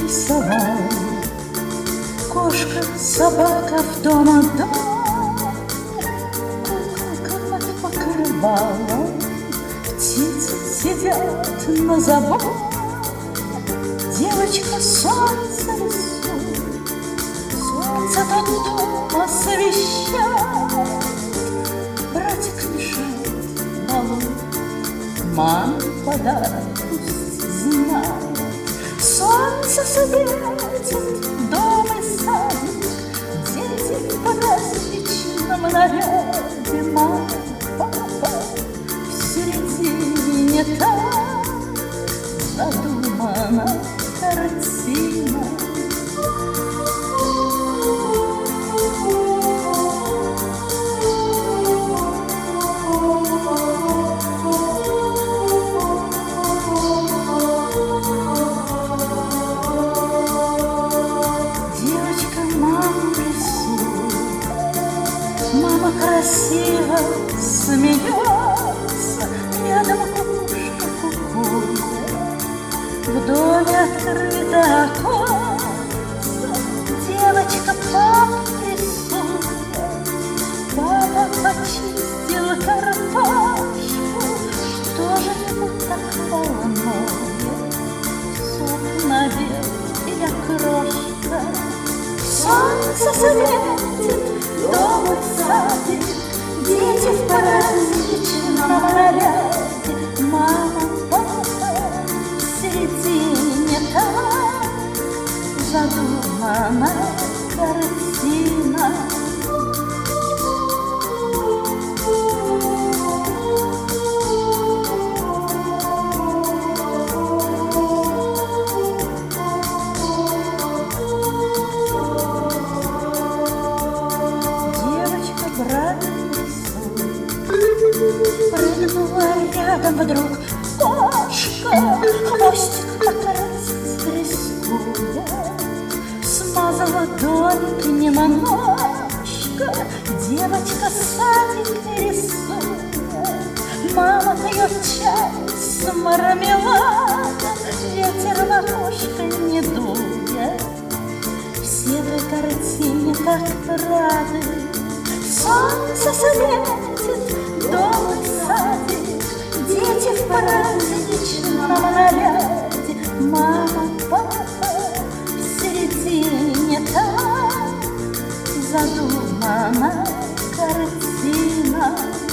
нарисовал. Кошка, собака в дома дом, куколка над покрывалом, птицы сидят на заборе. Девочка солнце рисует, солнце тот дом освещает. Братик мешает, балует, мама подарок пусть знает. Солнце светит, дом и садик, дети в праздничном наряде. Мама, папа, в середине там задумана картина. Мама красиво смеется, рядом кукушка кукует. В доме открыто оконце, девочка папу рисует. Папа почистил картошку, что же его так волнует? Суп надел я крошка, солнце светит, дом и садик, дети в праздничном наряде. Мама, папа, в середине там задумана картина. Прыгнула рядом вдруг кошка, хвостик отрастет рискуя. Смазала домик немножко, девочка садик рисует. Мама пьет чай с мармеладом, ветер в окошко не дует. Все в картине так рады, солнце светит, дом и садик, дети в праздничном наряде. Мама, папа, в середине там задумана картина.